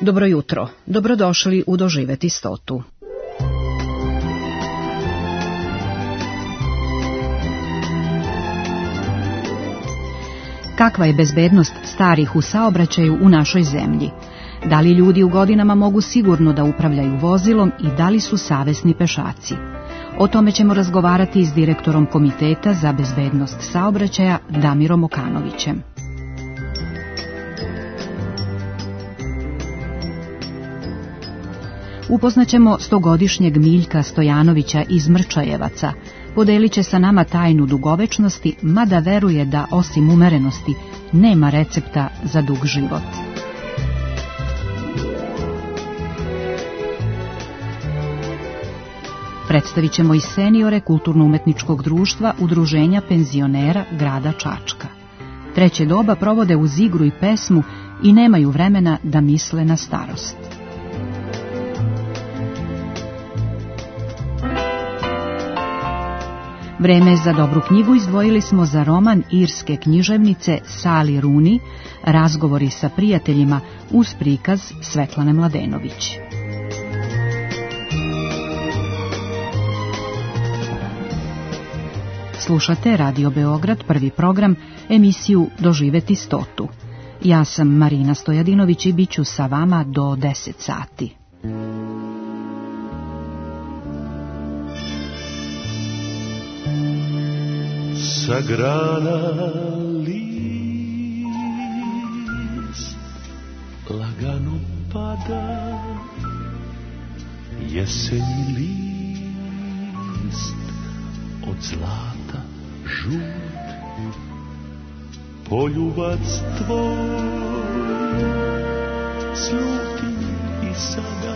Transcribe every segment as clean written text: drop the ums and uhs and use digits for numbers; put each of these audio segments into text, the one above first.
Dobro jutro, dobrodošli u Doživeti 100. Kakva je bezbednost starih u saobraćaju u našoj zemlji? Da li ljudi u godinama mogu sigurno da upravljaju vozilom i da li su savesni pešaci? O tome ćemo razgovarati s direktorom Komiteta za bezbednost saobraćaja Damirom Okanovićem. Upoznaćemo 100-godišnjeg Miljka Stojanovića iz Mrčajevaca. Podelit će sa nama tajnu dugovečnosti, mada veruje da osim umerenosti nema recepta za dug život. Predstavit ćemo i seniore Kulturno-umetničkog društva Udruženja penzionera grada Čačka. Treće doba provode uz igru i pesmu i nemaju vremena da misle na starost. Vreme za dobru knjigu izdvojili smo za roman irske književnice Sally Rooney, Razgovori sa prijateljima, uz prikaz Svetlane Mladenović. Slušate Radio Beograd, prvi program, emisiju Doživeti 100. Ja sam Marina Stojadinović i bit ću sa vama do 10 sati. Sa grana list lagano pada, jesenji list od zlata žut, poljubac tvoj sluti i sada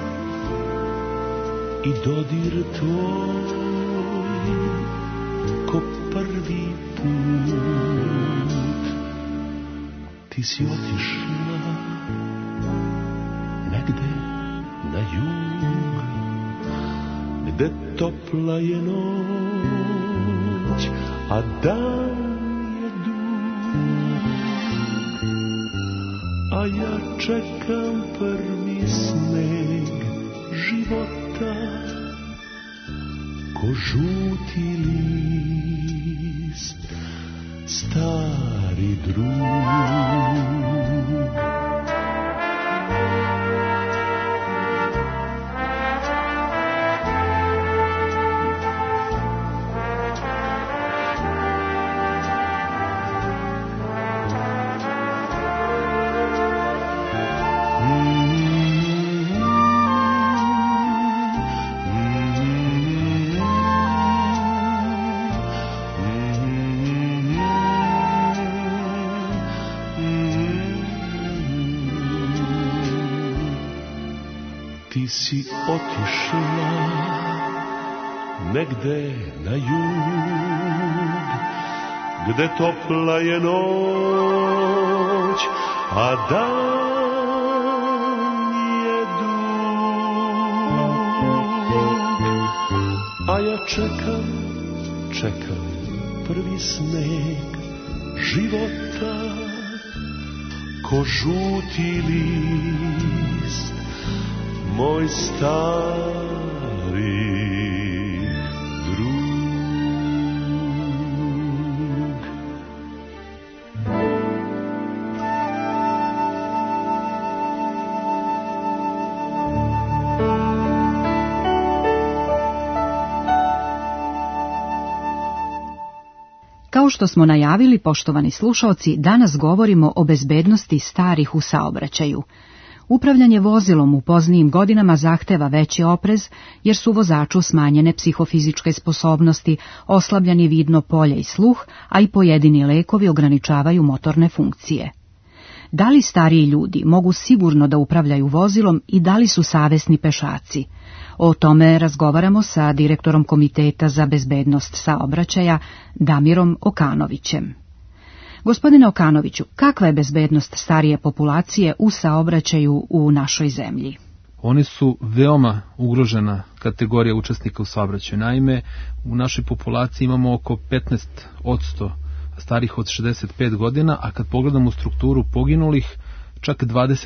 i dodir tvoj ko prvi put. Ti si otišla negde na jug, gde topla je noć, a dan je dug, a ja čekam prvi sneg života ko žuti list, stari drug. Ti si otišla negde na jug, gde topla je noć, a dan je dug, a ja čekam prvi sneg života ko žuti list, moj stari drug. Kao što smo najavili, poštovani slušaoci, danas govorimo o bezbednosti starih u saobraćaju. Upravljanje vozilom u poznijim godinama zahteva veći oprez, jer su vozaču smanjene psihofizičke sposobnosti, oslabljeni vidno polje i sluh, a i pojedini lekovi ograničavaju motorne funkcije. Da li stariji ljudi mogu sigurno da upravljaju vozilom i da li su savesni pešaci? O tome razgovaramo sa direktorom Komiteta za bezbednost saobraćaja Damirom Okanovićem. Gospodine Okanoviću, kakva je bezbednost starije populacije u saobraćaju u našoj zemlji? Oni su veoma ugrožena kategorija učesnika u saobraćaju. Naime, u našoj populaciji imamo oko 15% starih od 65 godina, a kad pogledamo strukturu poginulih, čak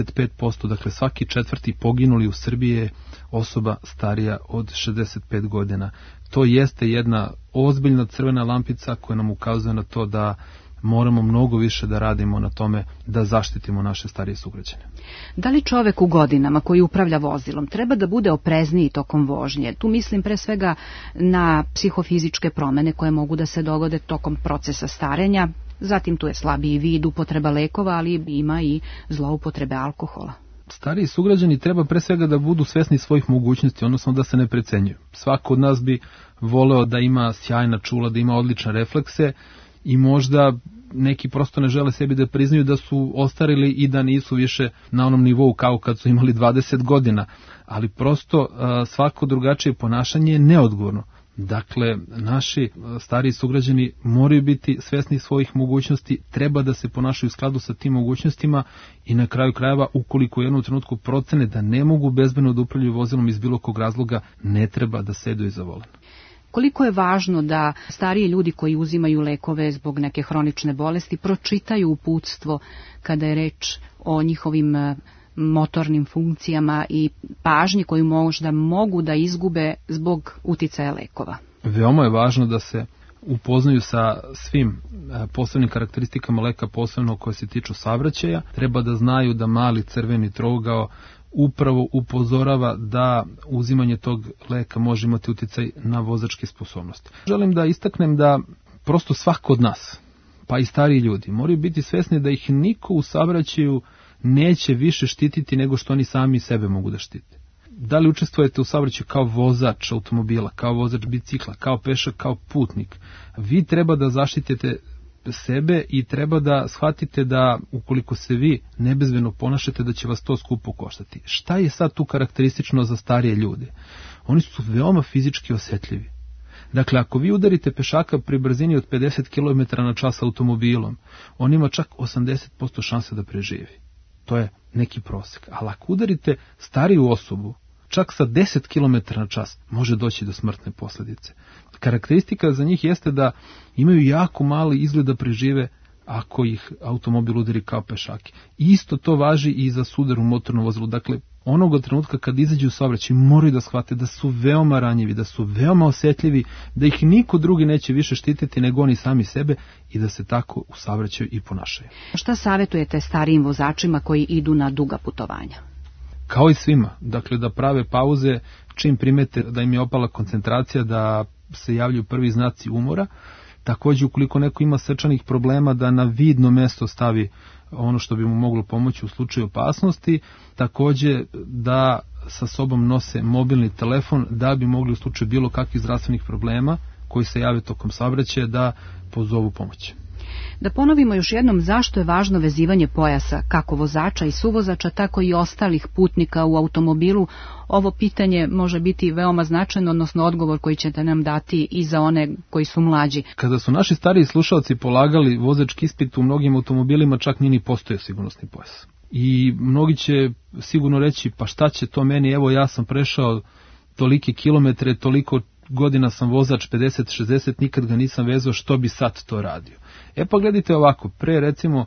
25%, dakle svaki četvrti poginuli u Srbiji je osoba starija od 65 godina. To jeste jedna ozbiljna crvena lampica koja nam ukazuje na to da moramo mnogo više da radimo na tome da zaštitimo naše starije sugrađane. Da li čovek u godinama koji upravlja vozilom treba da bude oprezniji tokom vožnje? Tu mislim pre svega na psihofizičke promene koje mogu da se dogode tokom procesa starenja, zatim tu je slabiji vid, upotreba lekova, ali ima i zloupotrebe alkohola. Stariji sugrađani treba pre svega da budu svesni svojih mogućnosti, odnosno da se ne precenjuju. Svako od nas bi voleo da ima sjajna čula, da ima odlične reflekse, i možda neki prosto ne žele sebi da priznaju da su ostarili i da nisu više na onom nivou kao kad su imali 20 godina, ali prosto svako drugačije ponašanje je neodgovorno. Dakle, naši stariji sugrađani moraju biti svesni svojih mogućnosti, treba da se ponašaju u skladu sa tim mogućnostima i na kraju krajeva, ukoliko u jednom trenutku procene da ne mogu bezbedno da upravljaju vozilom iz bilo kog razloga, ne treba da sedu iza volana. Koliko je važno da stariji ljudi koji uzimaju lekove zbog neke hronične bolesti pročitaju uputstvo kada je reč o njihovim motornim funkcijama i pažnji koju možda mogu da izgube zbog uticaja lekova? Veoma je važno da se upoznaju sa svim posebnim karakteristikama leka, posebno koje se tiču saobraćaja. Treba da znaju da mali crveni trougao upravo upozorava da uzimanje tog leka može imati uticaj na vozačke sposobnosti. Želim da istaknem da prosto svako od nas, pa i stariji ljudi, moraju biti svesni da ih niko u saobraćaju neće više štititi nego što oni sami sebe mogu da štite. Da li učestvujete u saobraćaju kao vozač automobila, kao vozač bicikla, kao pešak, kao putnik, vi treba da zaštitite sebe i treba da shvatite da ukoliko se vi nebezbedno ponašate da će vas to skupo koštati. Šta je sad tu karakteristično za starije ljude? Oni su veoma fizički osjetljivi. Dakle, ako vi udarite pešaka pri brzini od 50 km/h automobilom, on ima čak 80% šanse da preživi. To je neki prosek. Ali ako udarite stariju osobu, čak sa 10 km/h može doći do smrtne posljedice. Karakteristika za njih jeste da imaju jako mali izgled da prežive ako ih automobil udari kao pešake. Isto to važi i za sudar u motornom vozilu. Dakle, onog trenutka kad izađu u saobraćaj moraju da shvate da su veoma ranjivi, da su veoma osjetljivi, da ih niko drugi neće više štititi nego oni sami sebe i da se tako u saobraćaju i ponašaju. Šta savjetujete starijim vozačima koji idu na duga putovanja? Kao i svima, dakle da prave pauze čim primete da im je opala koncentracija, da se javljaju prvi znaci umora. Također, ukoliko neko ima srčanih problema, da na vidno mesto stavi ono što bi mu moglo pomoći u slučaju opasnosti. Također, da sa sobom nose mobilni telefon da bi mogli u slučaju bilo kakvih zdravstvenih problema koji se jave tokom saobraćaja da pozovu pomoć. Da ponovimo još jednom zašto je važno vezivanje pojasa, kako vozača i suvozača, tako i ostalih putnika u automobilu. Ovo pitanje može biti veoma značajno, odnosno odgovor koji ćete nam dati i za one koji su mlađi. Kada su naši stariji slušalci polagali vozački ispit, u mnogim automobilima čak nije ni postojao sigurnosni pojas. I mnogi će sigurno reći, pa šta će to meni, evo ja sam prešao tolike kilometre, toliko godina sam vozač, 50-60, nikad ga nisam vezao, što bi sad to radio? E pa gledajte ovako, pre recimo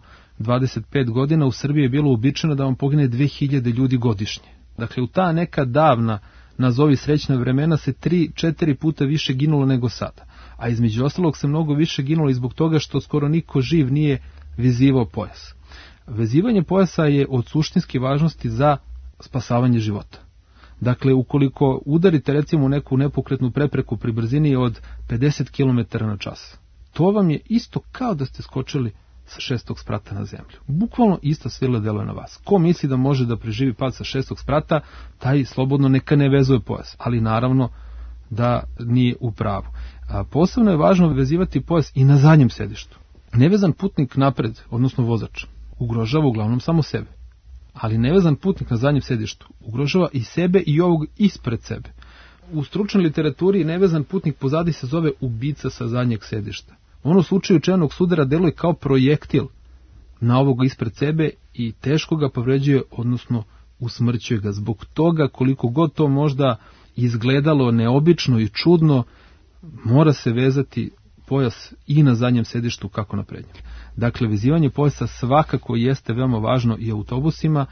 25 godina u Srbiji je bilo uobičajeno da vam pogine 2000 ljudi godišnje. Dakle, u ta neka davna, nazovi srećna vremena, se 3-4 puta više ginulo nego sada. A između ostalog se mnogo više ginulo i zbog toga što skoro niko živ nije vezivao pojas. Vezivanje pojasa je od suštinske važnosti za spasavanje života. Dakle, ukoliko udarite recimo neku nepokretnu prepreku pri brzini od 50 km/h, to vam je isto kao da ste skočili sa 6. sprata na zemlju. Bukvalno ista sila deluje na vas. Ko misli da može da preživi pad sa 6. sprata, taj slobodno neka ne vezuje pojas, ali naravno da nije u pravu. A posebno je važno vezivati pojas i na zadnjem sedištu. Nevezan putnik napred, odnosno vozač, ugrožava uglavnom samo sebe. Ali nevezan putnik na zadnjem sedištu ugrožava i sebe i ovog ispred sebe. U stručnoj literaturi nevezan putnik pozadi se zove ubica sa zadnjeg sedišta. On u slučaju čelnog sudara deluje kao projektil na ovog ispred sebe i teško ga povređuje, odnosno usmrćuje ga. Zbog toga, koliko god to možda izgledalo neobično i čudno, mora se vezati pojas i na zadnjem sedištu kako na prednjem. Dakle, vezivanje pojasa svakako jeste veoma važno i autobusima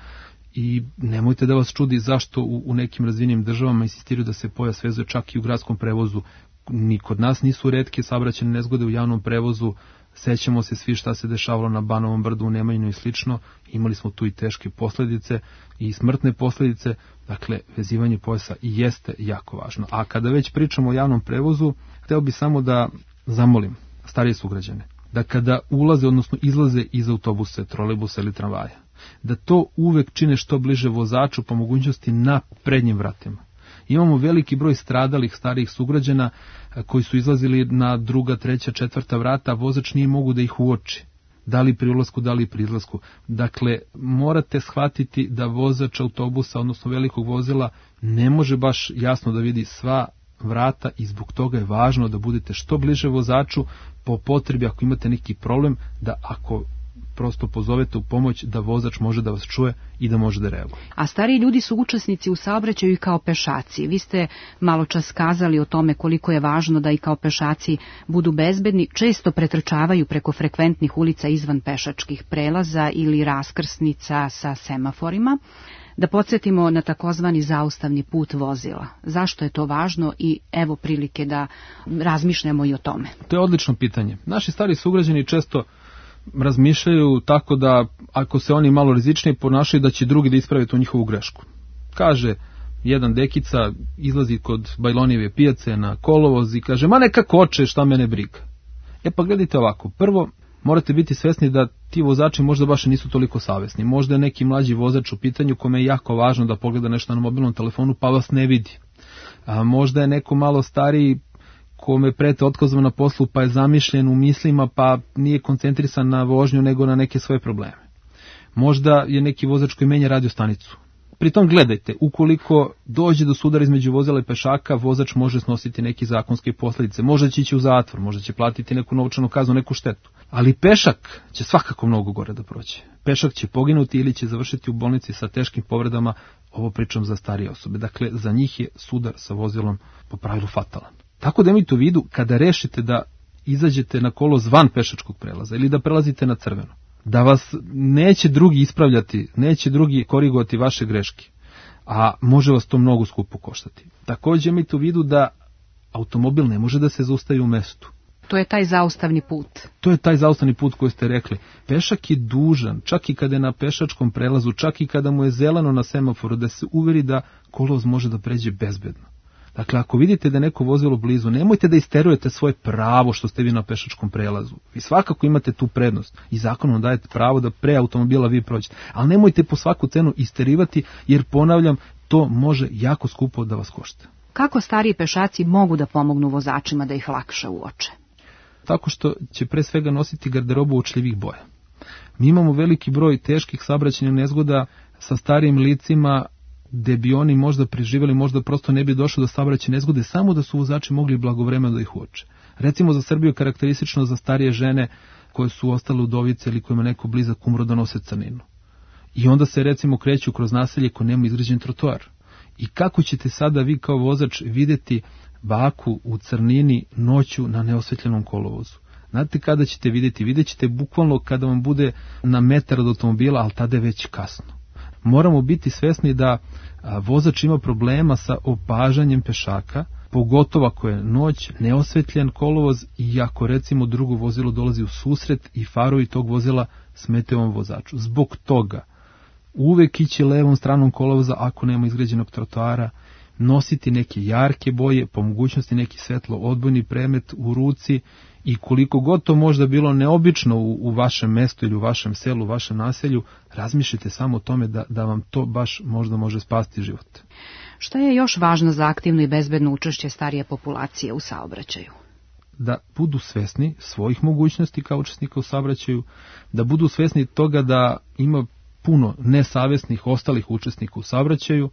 i nemojte da vas čudi zašto u nekim razvijenim državama insistiraju da se pojas vezuje čak i u gradskom prevozu. Ni kod nas nisu retke saobraćajne nezgode u javnom prevozu. Sećamo se svi šta se dešavalo na Banovom brdu u Nemanjinu i slično. Imali smo tu i teške posljedice i smrtne posljedice. Dakle, vezivanje pojasa jeste jako važno. A kada već pričamo o javnom prevozu, hteo bih samo da zamolim starije sugrađane da kada ulaze, odnosno izlaze iz autobusa, trolejbusa ili tramvaja, da to uvek čine što bliže vozaču, po mogućnosti na prednjim vratima. Imamo veliki broj stradalih starijih sugrađana koji su izlazili na druga, treća, četvrta vrata, a vozač nije mogu da ih uoči. Da li pri ulasku, da li pri izlasku. Dakle, morate shvatiti da vozač autobusa, odnosno velikog vozila, ne može baš jasno da vidi sva vrata i zbog toga je važno da budete što bliže vozaču, po potrebi ako imate neki problem, da ako prosto pozovete u pomoć, da vozač može da vas čuje i da može da reaguje. A stariji ljudi su učesnici u saobraćaju i kao pešaci. Vi ste malo čas kazali o tome koliko je važno da i kao pešaci budu bezbedni. Često pretrčavaju preko frekventnih ulica izvan pešačkih prelaza ili raskrsnica sa semaforima. Da podsjetimo na takozvani zaustavni put vozila. Zašto je to važno i evo prilike da razmišljamo i o tome. To je odlično pitanje. Naši stari sugrađani često razmišljaju tako da ako se oni malo rizičnije ponašaju da će drugi da isprave tu njihovu grešku. Kaže jedan dekica, izlazi kod Bajlonijeve pijace na kolovoz i kaže, ma neka koče, šta mene briga. Pa gledajte ovako, prvo morate biti svesni da ti vozači možda baš nisu toliko savesni. Možda je neki mlađi vozač u pitanju kome je jako važno da pogleda nešto na mobilnom telefonu pa vas ne vidi. A možda je neko malo stariji kome prete otkazom na poslu pa je zamišljen u mislima pa nije koncentrisan na vožnju nego na neke svoje probleme. Možda je neki vozač koji menja radio stanicu. Pritom gledajte, ukoliko dođe do sudara između vozila i pešaka, vozač može snositi neke zakonske posljedice. Možda će ići u zatvor, možda će platiti neku novčanu kaznu, neku štetu. Ali pešak će svakako mnogo gore da prođe. Pešak će poginuti ili će završiti u bolnici sa teškim povredama, ovo pričam za starije osobe. Dakle, za njih je sudar sa vozilom po pravilu fatalan. Tako da imajte u vidu, kada rešite da izađete na kolo zvan pešačkog prelaza ili da prelazite na crveno, da vas neće drugi ispravljati, neće drugi korigovati vaše greške, a može vas to mnogo skupo koštati. Također imajte u vidu da automobil ne može da se zaustavi u mestu. To je taj zaustavni put. To je taj zaustavni put koji ste rekli. Pešak je dužan, čak i kada je na pešačkom prelazu, čak i kada mu je zeleno na semaforu, da se uveri da kolovoz može da pređe bezbedno. Dakle, ako vidite da je neko vozilo blizu, nemojte da isterujete svoje pravo što ste vi na pešačkom prelazu. Vi svakako imate tu prednost i zakonom dajete pravo da pre automobila vi prođete. Ali nemojte po svaku cenu isterivati, jer ponavljam, to može jako skupo da vas košta. Kako stariji pešaci mogu da pomognu vozačima da ih lakše uoče? Tako što će pre svega nositi garderobu očljivih boja. Mi imamo veliki broj teških saobraćajnih nezgoda sa starijim licima, gde bi oni možda preživjeli, možda prosto ne bi došlo do saobraćajne nezgode, samo da su vozači mogli blagovremeno da ih uoče. Recimo za Srbiju karakteristično za starije žene koje su ostale udovice ili kojima neko blizak umro da nose crninu. I onda se recimo kreću kroz naselje koje nema izgrađen trotoar. I kako ćete sada vi kao vozač vidjeti baku u crnini noću na neosvetljenom kolovozu? Znate kada ćete vidjeti? Vidjet ćete bukvalno kada vam bude na metar od automobila, ali tada je već kasno. Moramo biti svesni da vozač ima problema sa opažanjem pešaka, pogotovo ako je noć, neosvetljen kolovoz i ako recimo drugo vozilo dolazi u susret i farovi tog vozila smetaju ovom vozaču. Zbog toga uvek ići levom stranom kolovoza ako nema izgrađenog trotoara, nositi neke jarke boje, po mogućnosti neki svetlo odbojni predmet u ruci i koliko god to možda bilo neobično u vašem mestu ili u vašem selu, u vašem naselju, razmišljite samo o tome da vam to baš možda može spasiti život. Šta je još važno za aktivno i bezbedno učešće starije populacije u saobraćaju? Da budu svesni svojih mogućnosti kao učesnika u saobraćaju, da budu svesni toga da ima puno nesavesnih ostalih učesnika u saobraćaju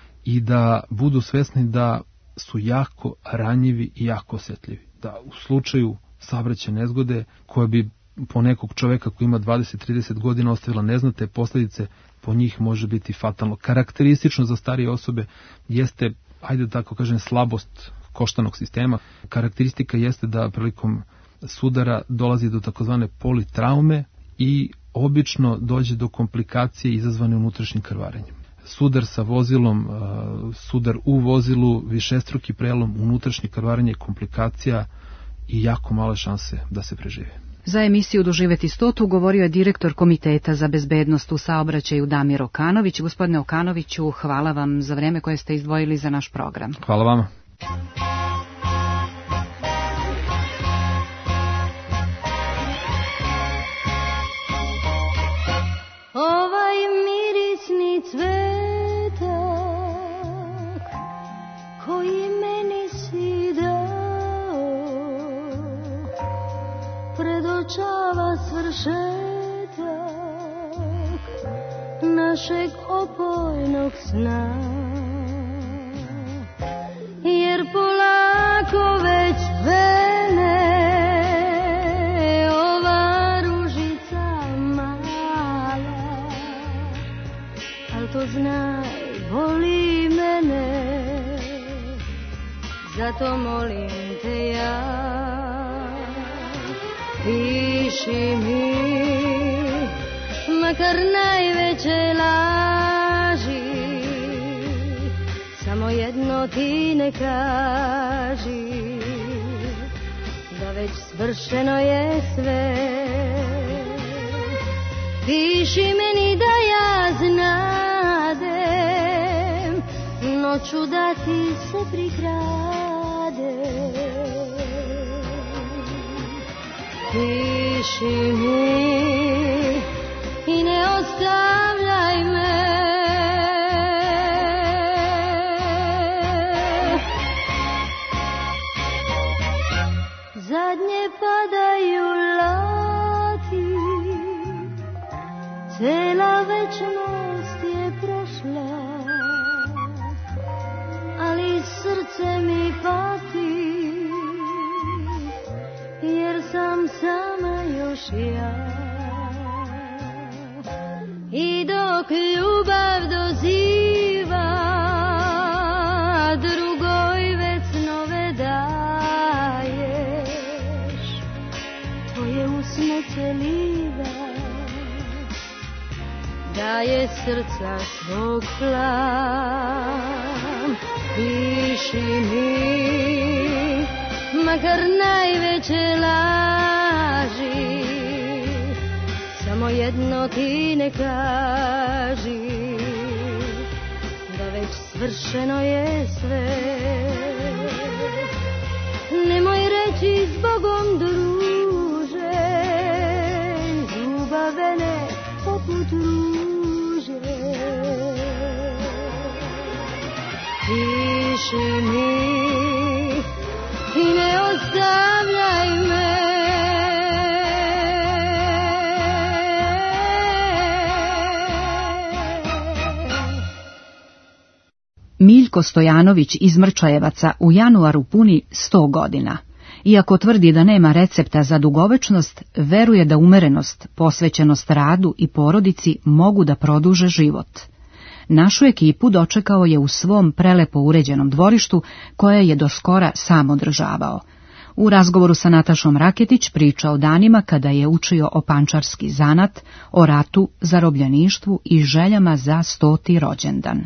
i da budu svesni da su jako ranjivi i jako osjetljivi. Da u slučaju saobraćajne nezgode koja bi po nekog čoveka koji ima 20-30 godina ostavila neznatne posljedice, po njih može biti fatalno. Karakteristično za starije osobe jeste, ajde da tako kažem, slabost koštanog sistema. Karakteristika jeste da prilikom sudara dolazi do takozvane politraume i obično dođe do komplikacije izazvane unutrašnjim krvarenjem. Sudar sa vozilom, sudar u vozilu, višestruki prelom, unutrašnje krvarenje, komplikacija i jako male šanse da se prežive. Za emisiju Doživeti 100 govorio je direktor Komiteta za bezbednost u saobraćaju Damir Okanović. Gospodine Okanoviću, hvala vam za vreme koje ste izdvojili za naš program. Hvala vama. Ovaj mirisni cvetak koji meni si dao predočava svršetak našeg opojnog sna, jer polako već vene ova ružica mala, al to znaj, voli mene, zato molim te ja. Piši mi, makar najveće laži, samo jedno ti ne kaži, da već svršeno je sve. Piši meni da ja znadem, noću da ti se prikradem. Piši mi i ne ostavljaj me, zadnje padaju lati, cela večnost je prošla, ali srce mi pati, jer sam sama još ja. I dok ljubav doziva, drugoj već nove daješ, tvoje usne celiva, daje srca svog plam. Piši mi, makar najveće laži, samo jedno ti ne kaži, da već svršeno je sve. Nemoj reći zbogom druže, ljubavene poput ruže. Piši mi i ne ostavljaj me. Miljko Stojanović iz Mrčajevaca u januaru puni 100 godina. Iako tvrdi da nema recepta za dugovečnost, veruje da umerenost, posvećenost radu i porodici mogu da produže život. Našu ekipu dočekao je u svom prelepo uređenom dvorištu, koje je do skora sam održavao. U razgovoru sa Natašom Raketić priča o danima kada je učio o pančarski zanat, o ratu, zarobljeništvu i željama za 100. rođendan.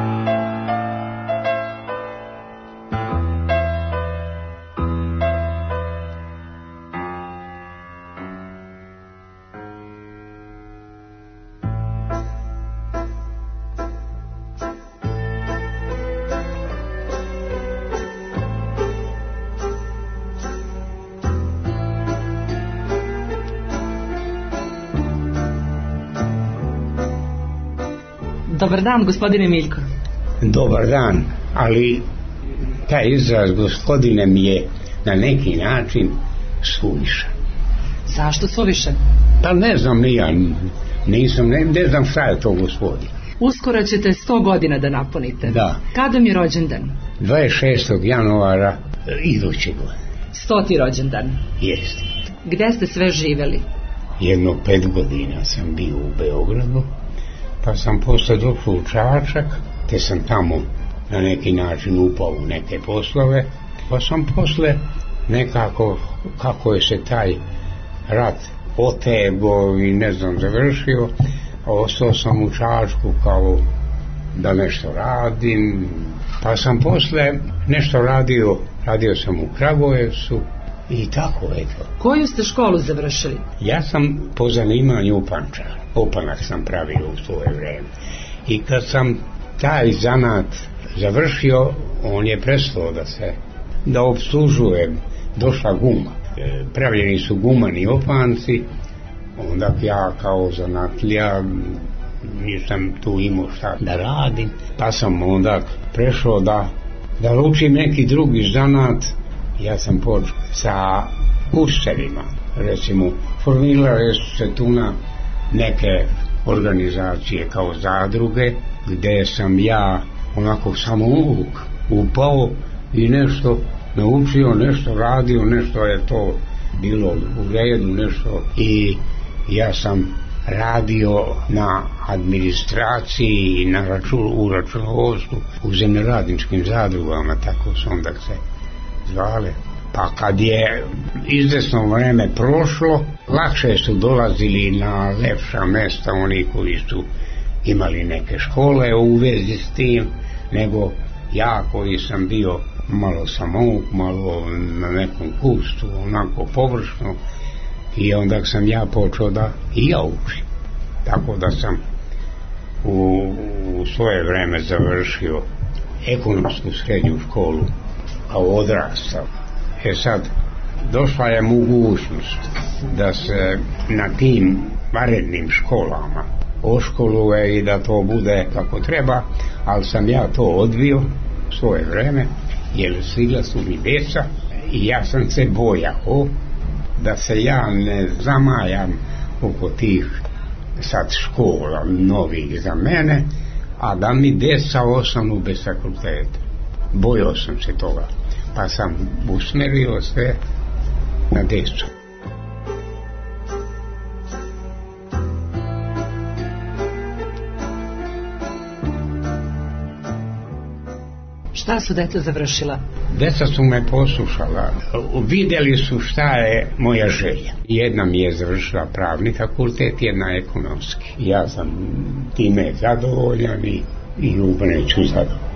Dobar dan, gospodine Miljko. Dobar dan, ali taj izraz gospodine mi je na neki način suvišan. Zašto suvišan? Pa ne znam ni ja, ne znam šta je to gospodin. Uskoro ćete 100 godina da napunite. Da. Kada mi je rođendan? 26. januara iduće godine. 100. rođendan. Jeste. Gde ste sve živeli? Jedno 5 godina sam bio u Beogradu, pa sam posle došao u Čačak, te sam tamo na neki način upao u neke poslove, pa sam posle nekako kako je se taj rat otego i ne znam završio, ostao sam u Čačku kao da nešto radim, pa sam posle nešto radio sam u Kragujevcu i tako eto. Koju ste školu završili? Ja sam po zanimanju upančar, opanak sam pravio u svoje vreme i kad sam taj zanat završio, on je prestao da opslužujem, došla guma, pravljeni su gumani opanci, onda ja kao zanatlija nisam tu imao šta da radim, pa sam onda prešao da učim neki drugi zanat. Ja sam počeo sa kušterima, recimo formirale su se tu na neke organizacije kao zadruge, gde sam ja onako samo upao i nešto naučio, nešto radio, nešto je to bilo u redu, nešto, i ja sam radio na administraciji, u računovodstvu, u zemljoradničkim zadrugama, tako su onda se zvale. Pa kad je izvesno vreme prošlo, lakše su dolazili na lepša mesta oni koji su imali neke škole u vezi s tim, nego ja koji sam bio malo samouk, malo na nekom kursu, onako površno, i onda sam ja počeo da i ja učim. Tako da sam u svoje vreme završio ekonomsku srednju školu kao odrastao. Sad, došla je mogućnost da se na tim vanrednim školama oškoluje i da to bude kako treba, ali sam ja to odbio svoje vreme, jer stigla su mi deca i ja sam se bojao da se ja ne zamajam oko tih sad škola novih za mene, a da mi deca ostanu bez fakulteta. Bojao sam se toga, pa sam usmerio sve na decu. Šta su deca završila? Deca su me poslušala, vidjeli su šta je moja želja. Jedna mi je završila pravni fakultet, jedna ekonomski. Ja sam time zadovoljan i upreću zadovoljan.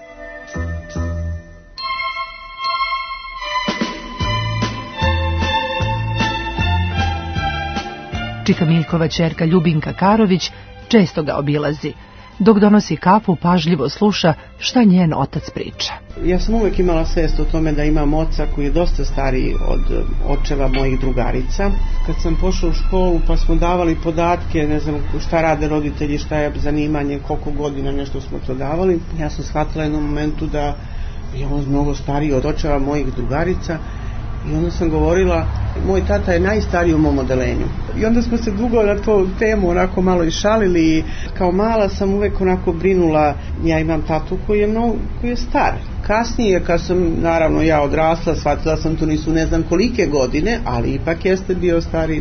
Čika Miljkova ćerka Ljubinka Karović često ga obilazi. Dok donosi kafu, pažljivo sluša šta njen otac priča. Ja sam uvijek imala svijest o tome da imam oca koji je dosta stariji od očeva mojih drugarica. Kad sam pošla u školu pa smo davali podatke, ne znam šta rade roditelji, šta je zanimanje, koliko godina, nešto smo to davali. Ja sam shvatila jednom momentu da je on mnogo stariji od očeva mojih drugarica. I onda sam govorila, moj tata je najstariji u mom odelenju. I onda smo se dugo na tu temu onako malo i šalili. Kao mala sam uvek onako brinula, ja imam tatu koji je star. Kasnije, kad sam naravno ja odrasla, shvatila sam to nisu ne znam kolike godine, ali ipak jeste bio stariji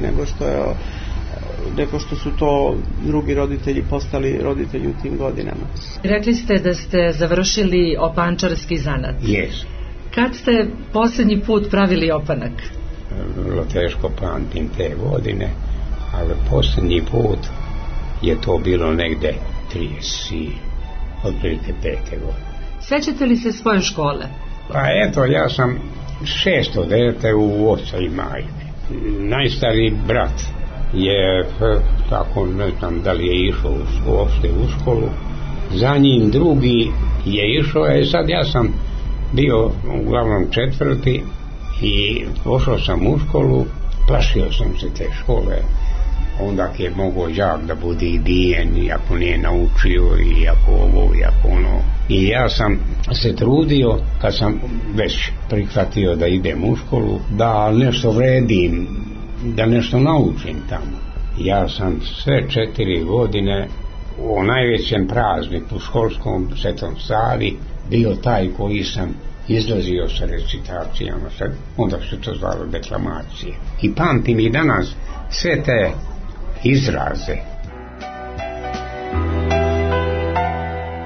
nego što su to drugi roditelji postali roditelji u tim godinama. Rekli ste da ste završili opančarski zanat. Jes. Kad ste posljednji put pravili opanak? Vrlo teško pamtim te godine, ali posljednji put je to bilo negde 30, otprilike 5. godine. Sećate li se svoje škole? Pa eto, ja sam 6. dete u oca i majke. Najstariji brat je, tako ne znam da li je išao uopšte u školu, za njim drugi je išao, sad ja sam bio uglavnom 4. i pošao sam u školu, plašio sam se te škole, onda je mogao đak da bude i bijen, i ako nije naučio, i ako ovo, i ako ono. I ja sam se trudio, kad sam već prihvatio da idem u školu, da nešto vredim, da nešto naučim tamo. Ja sam sve 4 godine u najvećem prazniku školskom Svetom Savi bio taj koji sam izlazio sa recitacijama, onda se to zvalo deklamacije. I pamtim i danas sve te izraze.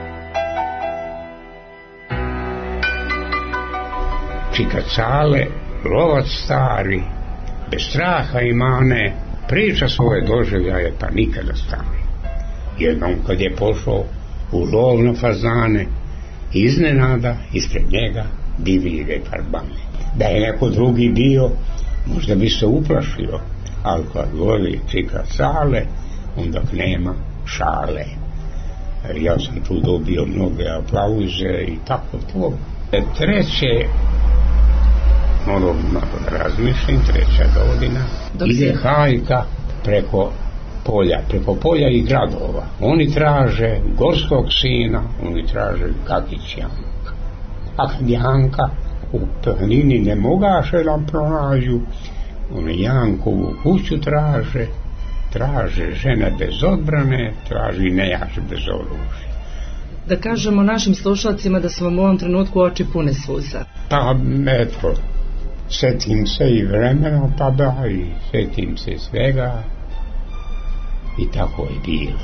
Čika Cale lovac stari, bez straha i mane, priča svoje doživljaje pa nikada stane. Jednom kad je pošao u lov na fazane, iznenada ispred njega divlje farbane. Da je neko drugi bio, možda bi se uplašio, ali kad voli čika Cale, onda nema šale. Ja sam tu dobio mnoge aplauze i tako to. Treće, malo razmišljam, 3. godina, ide hajka preko polja i gradova. Oni traže gorskog sina, oni traže Kakić Janka. A kad Janka u planini ne mogaše da pronađu, oni Jankovu kuću traže žene bez odbrane, traži nejač bez oružja. Da kažemo našim slušalcima da su vam u ovom trenutku oči pune suza. Pa eto, setim se i vremena tada i setim se svega i tako je bilo.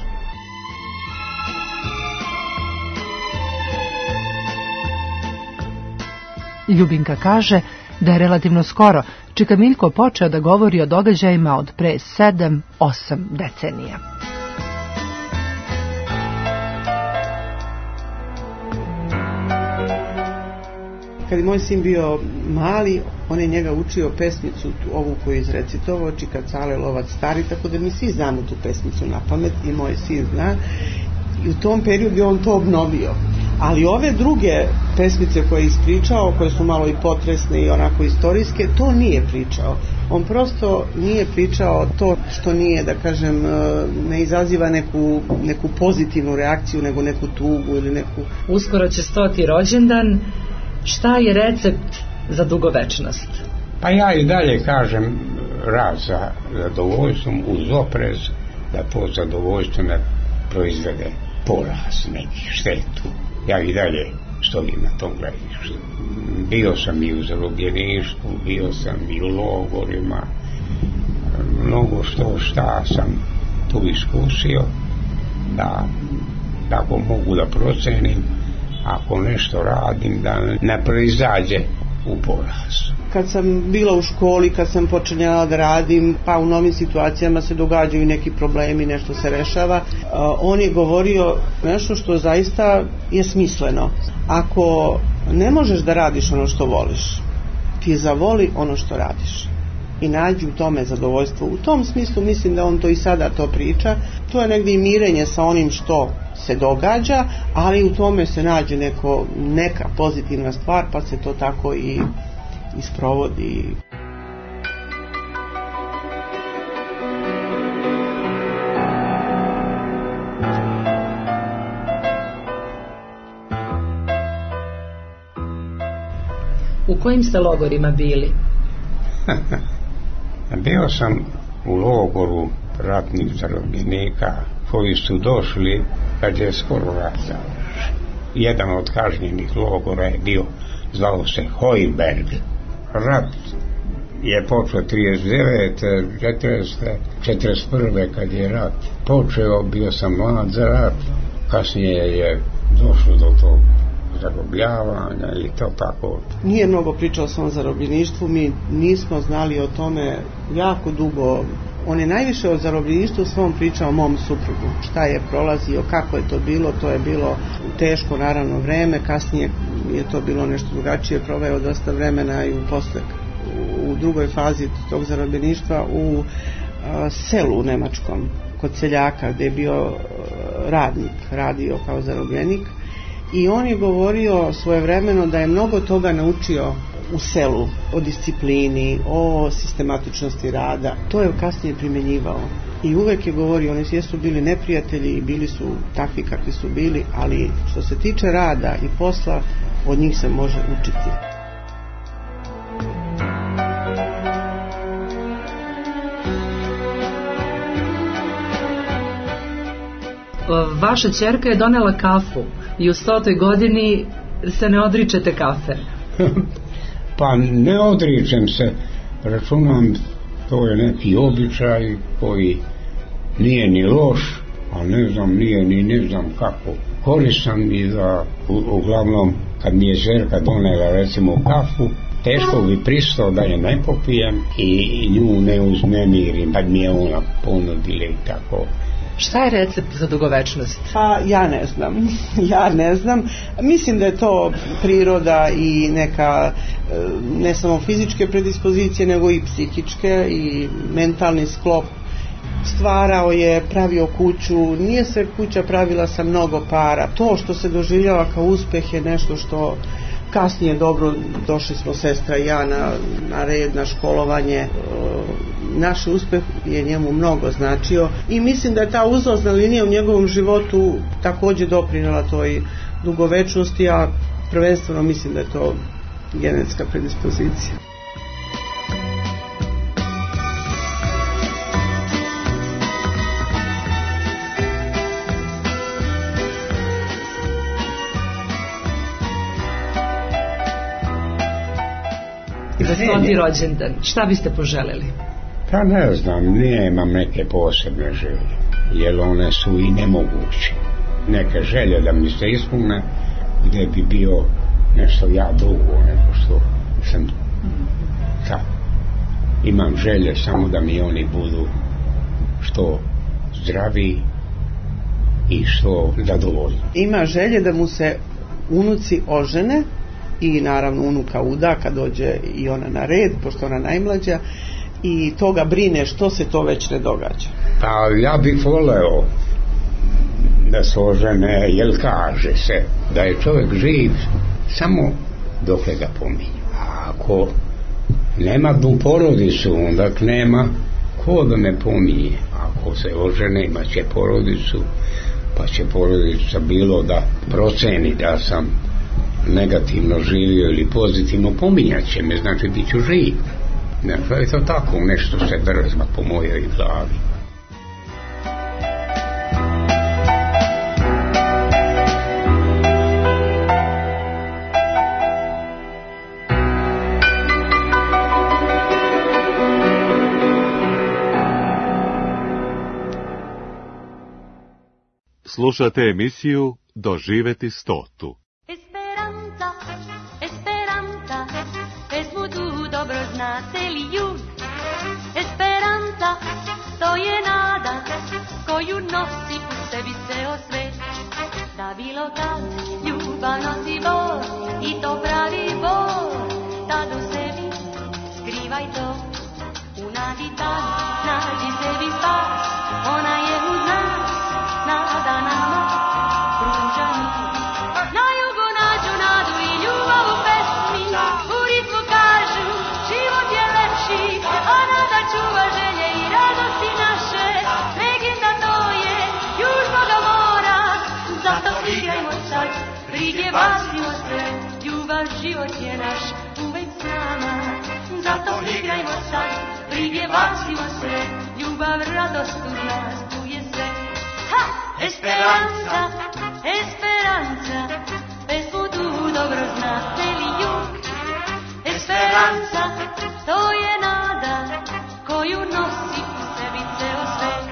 Ljubinka kaže da je relativno skoro Čika Miljko počeo da govori o događajima od pre 7-8 decenija. Kad je moj sin bio mali, on je njega učio pesmicu, ovu koju je izrecitovao, Čika Cale, lovac stari, tako da mi svi znamo tu pesmicu na pamet i moj sin zna. I u tom periodu je on to obnovio. Ali ove druge pesmice koje je ispričao, koje su malo i potresne i onako istorijske, to nije pričao. On prosto nije pričao to što nije, da kažem, ne izaziva neku pozitivnu reakciju, nego neku tugu ili neku... Uskoro će 100. rođendan. Šta je recept za dugovečnost? Pa ja i dalje kažem rad za zadovoljstvom uz oprez, da to zadovoljstvo ne proizvede poraz, neki štetu. Ja i dalje stojim na tom gledištu. Bio sam i u zarobljeništvu, bio sam i u logorima, mnogo šta sam tu iskusio, da tako mogu da procenim, ako nešto radim, da ne proizađe u poraz. Kad sam bila u školi, kad sam počinjala da radim, pa u novim situacijama se događaju neki problemi, nešto se rešava, on je govorio nešto što zaista je smisleno. Ako ne možeš da radiš ono što voliš, ti zavoli ono što radiš i nađi u tome zadovoljstvo. U tom smislu mislim da on to i sada to priča. To je negdje i mirenje sa onim što se događa, ali u tome se nađe neka pozitivna stvar, pa se to tako i sprovodi. U kojim ste logorima bili? Bio sam u logoru ratnih zarobljenika koji su došli kad je skoro rat završen. Jedan od kažnjenih logora je bio, zvao se Hojberg. Rat je počeo 39. 40. 41. kad je rat počeo, bio sam mlad za rat. Kasnije je došlo do tog zarobljavanja i to tako. Nije mnogo pričao o svom zarobljeništvu, mi nismo znali o tome jako dugo. On je najviše o zarobljeništvu svom pričao mom suprugu, šta je prolazio, kako je to bilo teško naravno vreme, kasnije je to bilo nešto drugačije, proveo dosta vremena i u drugoj fazi tog zarobljeništva u selu nemačkom, kod seljaka gdje je bio radnik, radio kao zarobljenik. I on je govorio svojevremeno da je mnogo toga naučio u selu, o disciplini, o sistematičnosti rada. To je kasnije primjenjivao. I uvek je govorio, oni jesu bili neprijatelji i bili su takvi kakvi su bili, ali što se tiče rada i posla, od njih se može učiti. Vaša ćerka je donela kafu i u 100. godini se ne odričete kafe. Pa ne odričem se, računam, to je neki običaj koji nije ni loš, a ne znam kako. Koristam i da uglavnom kad mi je ćerka donela recimo kafu, teško bi pristao da je ne popijem i nju ne uznemirim, pa mi je ona ponudila i tako. Šta je recept za dugovečnost? Pa ja ne znam. Mislim da je to priroda i neka ne samo fizičke predispozicije, nego i psihičke i mentalni sklop. Stvarao je, pravio kuću, nije se kuća pravila sa mnogo para. To što se doživljava kao uspeh je nešto što kasnije dobro, došli smo sestra i ja na red, na školovanje. Naš uspeh je njemu mnogo značio i mislim da je ta uzlazna linija u njegovom životu također doprinjela toj dugovečnosti, a prvenstveno mislim da je to genetska predispozicija. Za svoj rođendan, šta biste poželjeli? Pa ne znam, nemam neke posebne želje, jer one su i nemoguće. Neke želje da mi se ispune, gdje bi bio nešto ja drugo, nego što sam tako. Imam želje samo da mi oni budu što zdravi i što zadovoljni. Ima želje da mu se unuci ožene i naravno unuka uda kad dođe i ona na red, pošto ona najmlađa, i toga brine što se to već ne događa. Pa ja bih voleo da se ožene, jer kaže se da je čovjek živ samo dok ga pominje. A ako nema tu porodicu, onda nema ko da me pominje. Ako se ožene, imat će porodicu, pa će porodica bilo da proceni da sam negativno živio ili pozitivno, pominjat će me, znači bit ću živ. Znači, je to tako, nešto se drzma po mojoj glavi. Slušate emisiju Doživeti stotu. Esperanza, Esperanza, pesmu tu dobro zna celi jug. Esperanza, to je nada koju nosi u sebi ceo svet. Da bilo kad ljubav nosi bol i to pravi bol, tad u sebi skrivaj to. U nadi tad nađi sebi spas, ona je uz nas, nada nama pruža mi. Na jugu nađu nadu i ljubav u pesmi, u ritmu kažu život je lepši, a nada čuva želje i radosti naše. Legenda to je južnoga mora, zato igrajmo sad, brige bacimo se, ljubav život je naš uvek s nama. Zato igrajmo sad, brige bacimo se, ljubav radost uz nas, tu je sve. Ha! Esperanza, Esperanza, pesmu tu dobro zna celi jug. Esperanza, to je nada koju nosi u sebi ceo svet.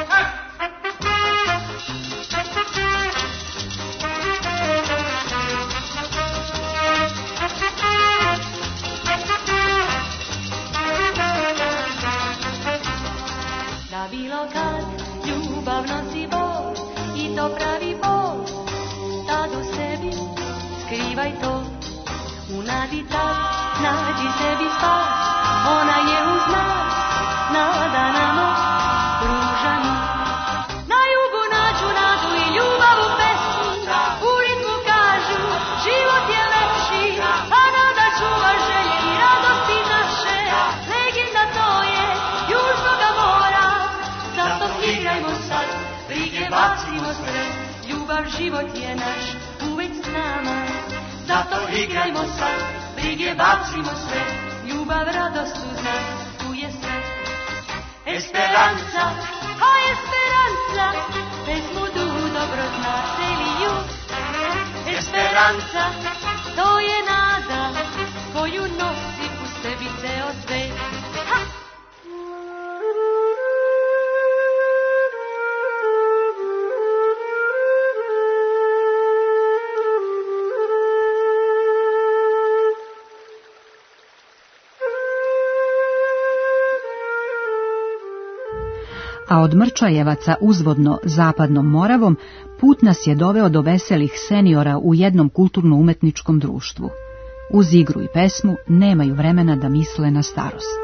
Da bilo kad ljubav nosi bol i to pravi bol, tad u sebi skrivaj to. U nadi tad nađi sebi spas, ona je uz nas, nada nama pruža mi. Na jugu nađu nadu i ljubav u pesmi, u ritmu kažu život je lepši, a nada čuva želje i radosti naše. Legenda to je južnoga mora, zato igrajmo sad, brige bacimo sve, ljubav život je naš uvek s nama. Zato igrajmo sad, brige bacimo sve, ljubav radost uz nas, tu je sve. Esperanza, a Esperanza, pesmu tu dobro zna celi jug. Esperanza, to je nada koju nosi u sebi ceo svet. Ha! a od Mrčajevaca uzvodno zapadnom Moravom put nas je doveo do veselih seniora u jednom kulturno-umetničkom društvu. Uz igru i pesmu nemaju vremena da misle na starost.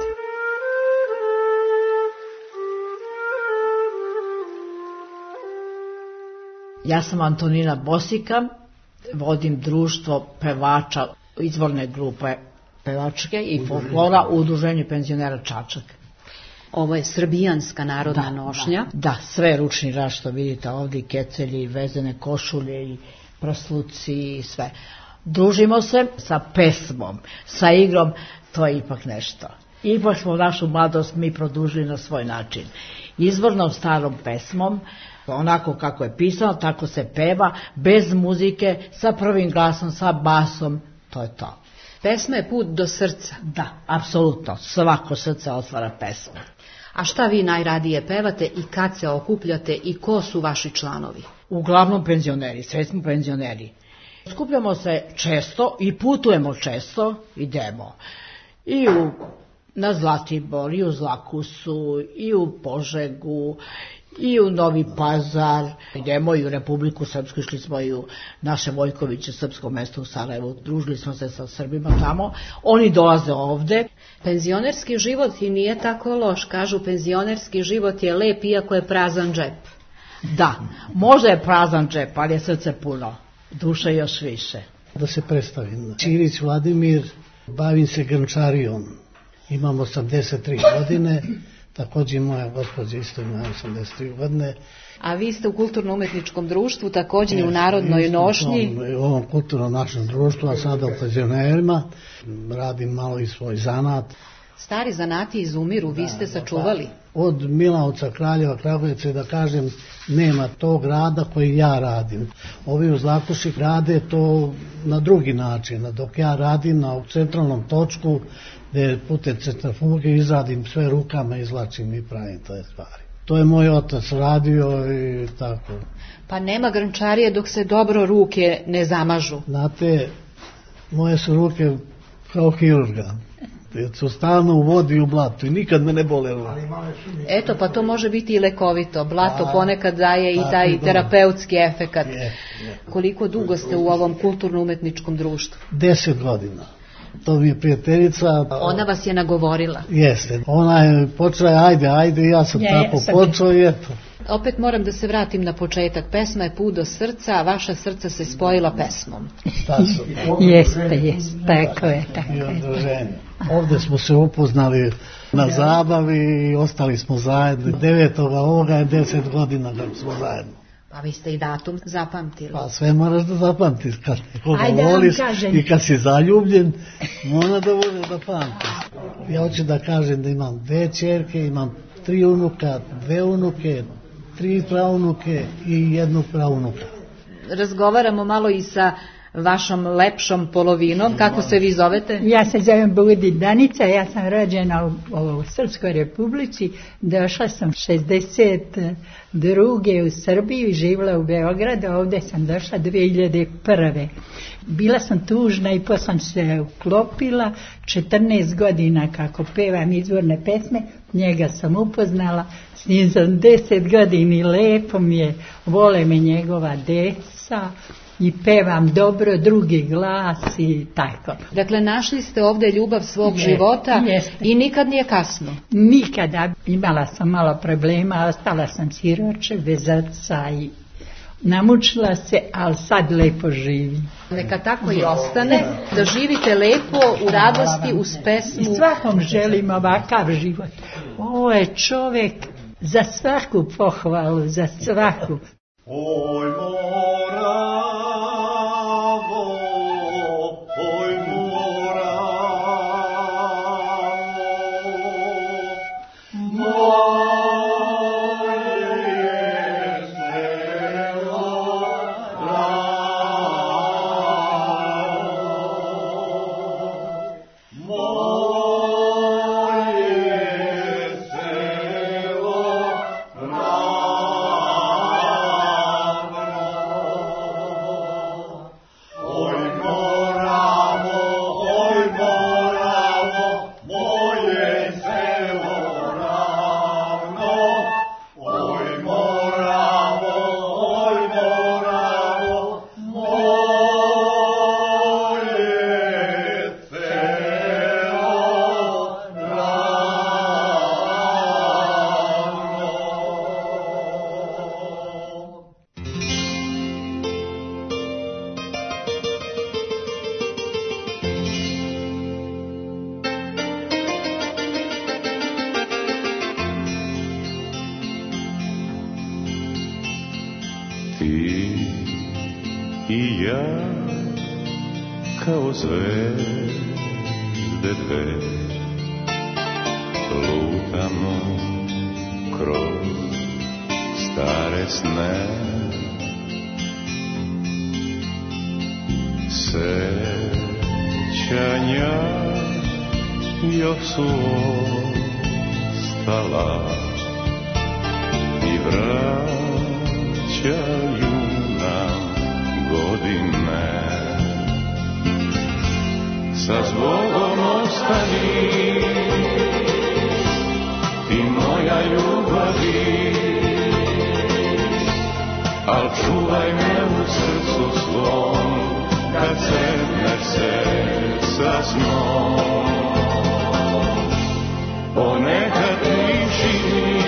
Ja sam Antonina Bosika, vodim društvo pevača izvorne grupe pevačke i folklora u Udruženju penzionera Čačak. Ovo je srbijanska narodna nošnja. Da, sve ručni rad što vidite ovdje, kecelji, vezene košulje i prsluci i sve. Družimo se sa pesmom, sa igrom, to je ipak nešto. Ipak smo našu mladost mi produžili na svoj način. Izvornom starom pesmom, onako kako je pisano, tako se peva, bez muzike, sa prvim glasom, sa basom, to je to. Pesma je put do srca. Da, apsolutno, svako srce otvara pesma. A šta vi najradije pevate i kad se okupljate i ko su vaši članovi? Uglavnom penzioneri, sve smo penzioneri. Skupljamo se često i putujemo često, idemo i na Zlatibor, i u Zlakusu, i u Požegu, i u Novi Pazar, idemo i u Republiku Srpsku, išli smo i u naše Vojkoviće, srpsko mesto u Sarajevu, družili smo se sa Srbima tamo, oni dolaze ovde. Penzionerski život i nije tako loš, kažu penzionerski život je lep iako je prazan džep. Da, možda je prazan džep, ali je srce puno, duša još više. Da se predstavim, Čirić Vladimir, bavim se grnčarijom, imam 83 godine, također moja gospođa isto ima 83 godine. A vi ste u kulturno-umetničkom društvu, također i u narodnoj nošnji. U ovom kulturnom našem društvu, a sada u penzionerima, radim malo i svoj zanat. Stari zanati izumiru, vi ste sačuvali. Od Milanovca, Kraljeva, Kragujevca, da kažem, nema tog rada koji ja radim. Ovi u Zlakuši rade to na drugi način, dok ja radim na centralnom točku, gdje putem centrifuge izradim sve rukama, izvlačim i pravim te stvari. To je moj otac radio i tako. Pa nema grnčarije dok se dobro ruke ne zamažu. Znate, moje su ruke kao hirurga. Jer su stalno u vodi i u blatu i nikad me ne bole ruke. Eto, pa to može biti i lekovito. Blato ponekad daje i taj terapeutski efekat. Koliko dugo ste u ovom kulturno-umetničkom društvu? 10 godina. To mi je prijateljica. Ona vas je nagovorila? Jeste. Ona je počela, ajde, ja sam tako počeo i eto. Opet moram da se vratim na početak. Pesma je put do srca, a vaša srca se spojila pesmom. Jeste, tako je. I odruženje. Ovdje smo se upoznali na zabavi i ostali smo zajedno. 9. ovoga je 10 godina da smo zajedno. Pa vi ste i datum zapamtili. Pa sve moraš da zapamtiš. Kad nekoga voliš i kad si zaljubljen, mora da možeš da pamtiš. Ja hoću da kažem da imam 2 ćerke, imam 3 unuka, 2 unuke, 3 praunuke i 1 praunuka. Razgovaramo malo i sa vašom lepšom polovinom. Kako se vi zovete? Ja se zovem Budi Danica, ja sam rođena u Srpskoj Republici, došla sam 62. u Srbiju i živjela u Beogradu, ovdje sam došla 2001. Bila sam tužna i posle sam se uklopila, 14 godina kako pevam izvorne pesme, njega sam upoznala, s njim sam 10 godina i lepo mi je, vole me njegova deca, i pevam dobro, drugi glas i tako. Dakle, našli ste ovdje ljubav svog života i nikad nije kasno? Nikada. Imala sam malo problema, ostala sam siroče, bez oca i namučila se, ali sad lepo živim. Neka tako i ostane, da živite lepo, u radosti, uz pesmu. I svakom želim ovakav život. Ovo je čovjek za svaku pohvalu, za svaku. Oj, i ja kao zvezde dve lutamo kroz stare sne. Sećanja još su ostala i vraćaju nam godine. Sa zbogom ostani ti moja ljubavi, al čuvaj me u srcu svom kad sedneš se sa snom. Ponekad tišini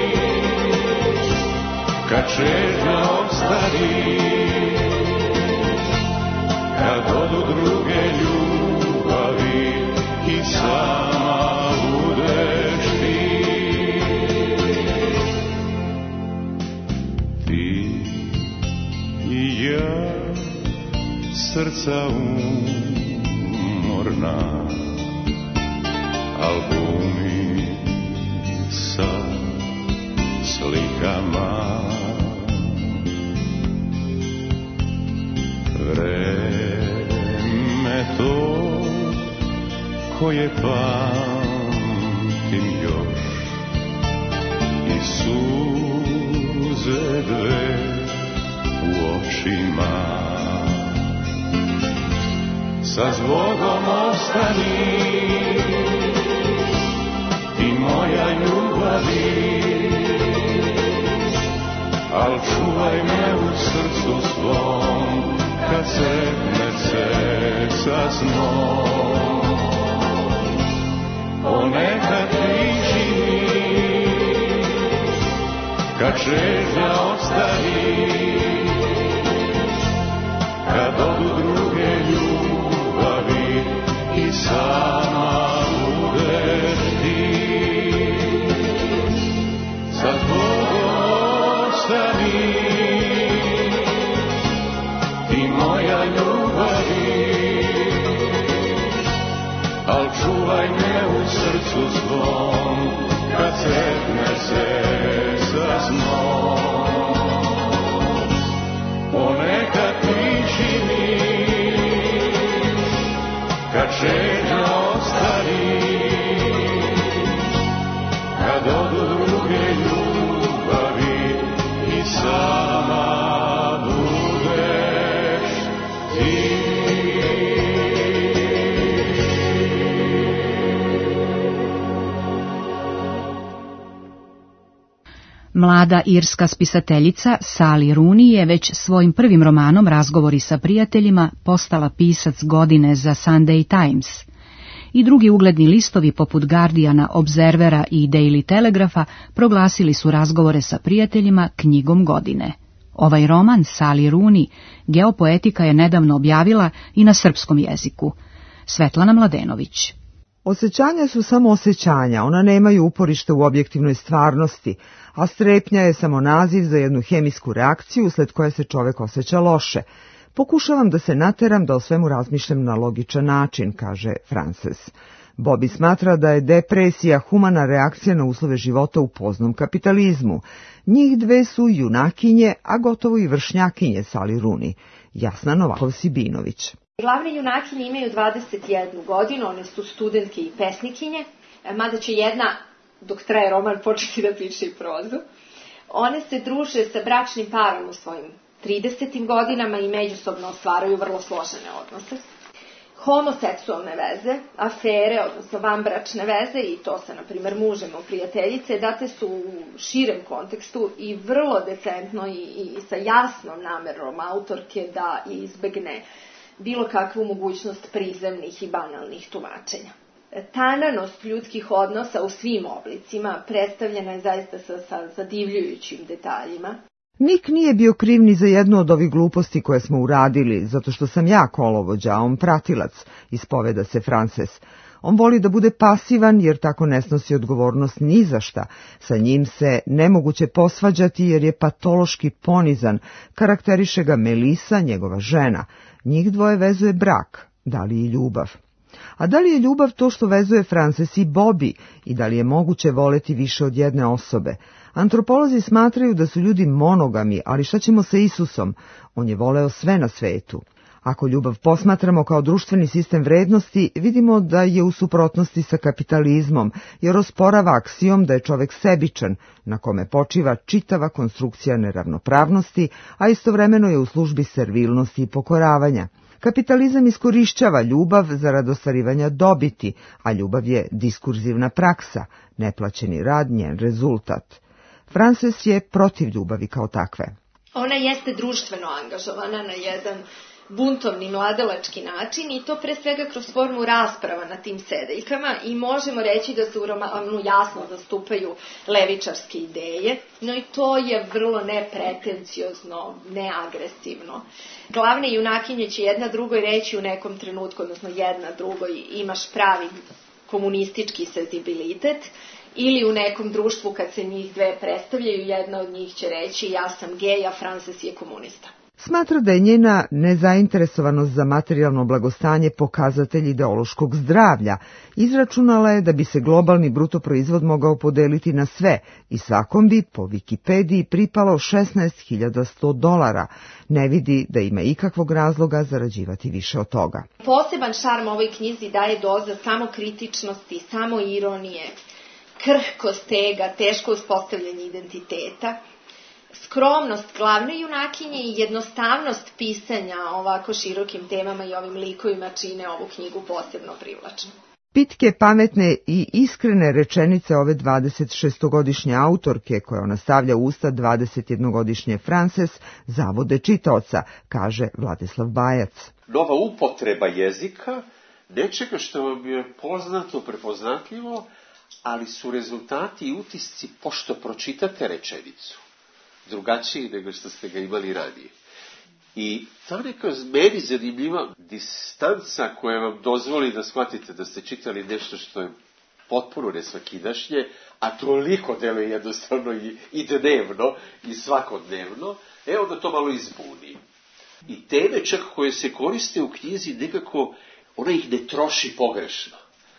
kad čežnja ostari, kad odu druge ljubavi i sama budeš ti. Ti i ja, srca umorna, albumi sa slikama. Vreme to koje pamtim još i suze dve u očima. Sa zbogom ostani ti moja ljubavi, al čuvaj me u srcu svom kad sedne se sa snom. Ponekad tiši kad žežnja ostari, kad odu druge ljubavi i sama budeš ti. Sa Bogom ostani ti moja ljubavi, al čuvaj me u srcu svom kad sedne se sa snom. Ponekad tišini kad žežnja ostari, kad odu druge ljubavi i sama budeš ti. Mlada irska spisateljica Sally Rooney je već svojim prvim romanom Razgovori sa prijateljima postala pisac godine za Sunday Times. I drugi ugledni listovi poput Guardiana, Observera i Daily Telegrapha proglasili su Razgovore sa prijateljima knjigom godine. Ovaj roman Sally Rooney Geopoetika je nedavno objavila i na srpskom jeziku. Svetlana Mladenović. Osjećanja su samo osjećanja, ona nemaju uporište u objektivnoj stvarnosti, a strepnja je samo naziv za jednu hemijsku reakciju usled koje se čovek osjeća loše. Pokušavam da se nateram da o svemu razmišljam na logičan način, kaže Frances. Bobby smatra da je depresija humana reakcija na uslove života u poznom kapitalizmu. Njih dve su junakinje, a gotovo i vršnjakinje Sally Rooney. Jasna Novakov-Sibinović. Glavne junakinje imaju 21 godinu, one su studentke i pesnikinje, mada će jedna, dok traje roman, početi da piše i prozu. One se druže sa bračnim parom u svojim 30. godinama i međusobno ostvaraju vrlo složene odnose. Homoseksualne veze, afere, odnosno vanbračne veze, i to sa, na primjer, mužem u prijateljice, date su u širem kontekstu i vrlo decentno i sa jasnom namerom autorke da izbegne bilo kakvu mogućnost prizemnih i banalnih tumačenja. Tananost ljudskih odnosa u svim oblicima predstavljena je zaista sa zadivljujućim detaljima. Nik nije bio kriv ni za jednu od ovih gluposti koje smo uradili, zato što sam ja kolovođa, a on pratilac, ispoveda se Frances. On voli da bude pasivan jer tako ne snosi odgovornost ni za šta. Sa njim se nemoguće posvađati jer je patološki ponizan, karakteriše ga Melisa, njegova žena. Njih dvoje vezuje brak, da li i ljubav. A da li je ljubav to što vezuje Frances i Bobby i da li je moguće voleti više od jedne osobe? Antropolozi smatraju da su ljudi monogami, ali šta ćemo sa Isusom? On je voleo sve na svetu. Ako ljubav posmatramo kao društveni sistem vrednosti, vidimo da je u suprotnosti sa kapitalizmom, jer osporava aksijom da je čovek sebičan, na kome počiva čitava konstrukcija neravnopravnosti, a istovremeno je u službi servilnosti i pokoravanja. Kapitalizam iskorišćava ljubav zarad ostvarivanja dobiti, a ljubav je diskurzivna praksa, neplaćeni rad, njen rezultat. Frances je protiv ljubavi kao takve. Ona jeste društveno angažovana na jedan buntovni mladalački način i to pre svega kroz formu rasprava na tim sedeljkama i možemo reći da se u romanu jasno zastupaju levičarske ideje, no i to je vrlo nepretenciozno, neagresivno. Glavne junakinje će jedna drugoj reći u nekom trenutku, odnosno jedna drugoj imaš pravi komunistički senzibilitet, ili u nekom društvu kad se njih dve predstavljaju, jedna od njih će reći ja sam gej, a Frances je komunista. Smatra da je njena nezainteresovanost za materijalno blagostanje pokazatelj ideološkog zdravlja. Izračunala je da bi se globalni bruto proizvod mogao podeliti na sve i svakom bi po Wikipediji pripalo $16.100. Ne vidi da ima ikakvog razloga zarađivati više od toga. Poseban šarm ovoj knjizi daje doza samokritičnosti, samoironije, krhkost ega, teško uspostavljanje identiteta, skromnost glavne junakinje i jednostavnost pisanja o ovako širokim temama i ovim likovima čine ovu knjigu posebno privlačnu. Pitke, pametne i iskrene rečenice ove 26-godišnje autorke, koje ona stavlja u usta 21-godišnje Frances, zavode čitaoca, kaže Vladislav Bajac. Nova upotreba jezika, nečega što vam je poznato, prepoznatljivo, ali su rezultati i utisci pošto pročitate rečenicu drugačiji nego što ste ga imali ranije. I ta neka meni zanimljiva distanca koja vam dozvoli da shvatite da ste čitali nešto što je potpuno nesvakidašnje, a toliko deluje jednostavno i dnevno i svakodnevno, onda to malo izbuni. I teme čak koje se koriste u knjizi nekako, ona ih ne troši pogrešno.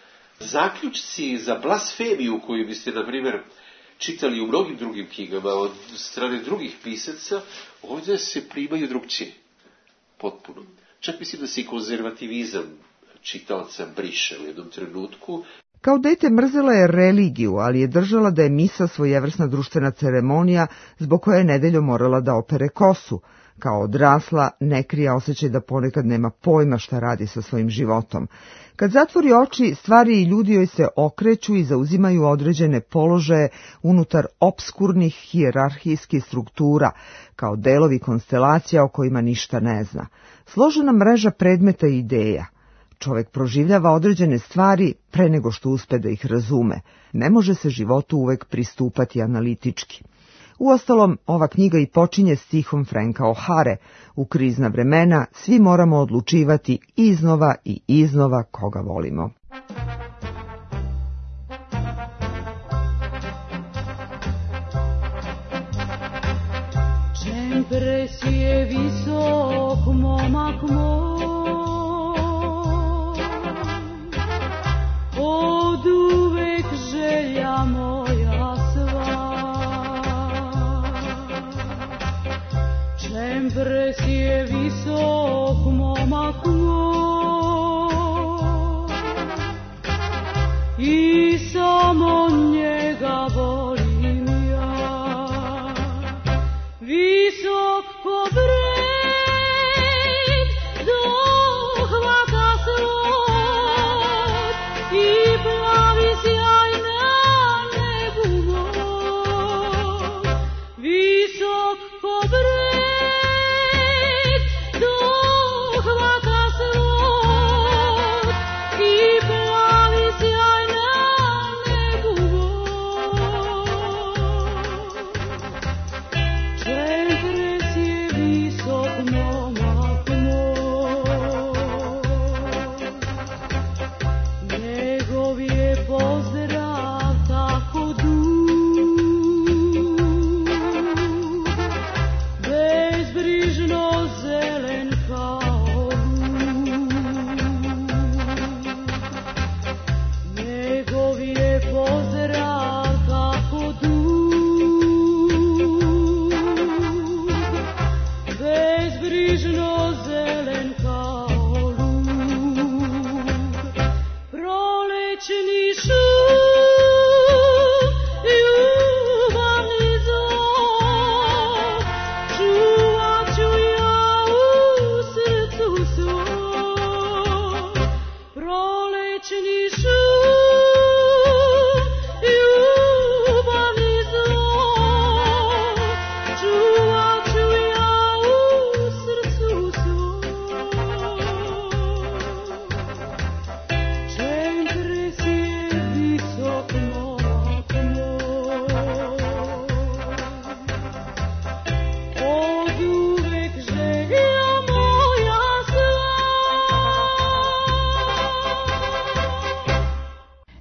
Zaključci za blasfemiju koju biste, na primjer, čitali u mnogim drugim knjigama od strane drugih pisaca, ovdje se primaju drugčije. Potpuno. Čak mislim da se i konzervativizam čitaoca briše u jednom trenutku. Kao dete mrzela je religiju, ali je držala da je misa svojevrsna društvena ceremonija zbog koje je nedeljom morala da opere kosu. Kao odrasla ne krije osjećaj da ponekad nema pojma šta radi sa svojim životom. Kad zatvori oči, stvari i ljudi joj se okreću i zauzimaju određene položaje unutar opskurnih hijerarhijskih struktura, kao delovi konstelacija o kojima ništa ne zna. Složena mreža predmeta i ideja. Čovek proživljava određene stvari pre nego što uspe da ih razume. Ne može se životu uvek pristupati analitički. Uostalom, ova knjiga i počinje stihom Franka O'Hare. U krizna vremena svi moramo odlučivati iznova i iznova koga volimo. Sempre si je visok momak moj, od uvek želja moja sva. Sempre si je visok momak moj i samo njega volim ja. Visok ko breg dohvata slod i plavi sjaj na nebu moj. Visok ko breg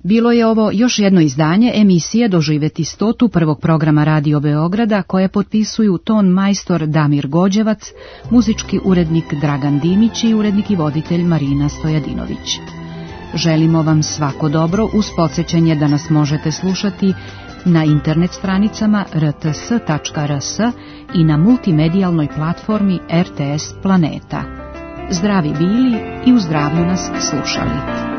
Bilo je ovo još jedno izdanje emisije Doživeti 100 prvog programa Radio Beograda koje potpisuju ton majstor Damir Gođevac, muzički urednik Dragan Dimić i urednik i voditelj Marina Stojadinović. Želimo vam svako dobro uz podsjećanje da nas možete slušati na internet stranicama rts.rs i na multimedijalnoj platformi RTS Planeta. Zdravi bili i u zdravlju nas slušali.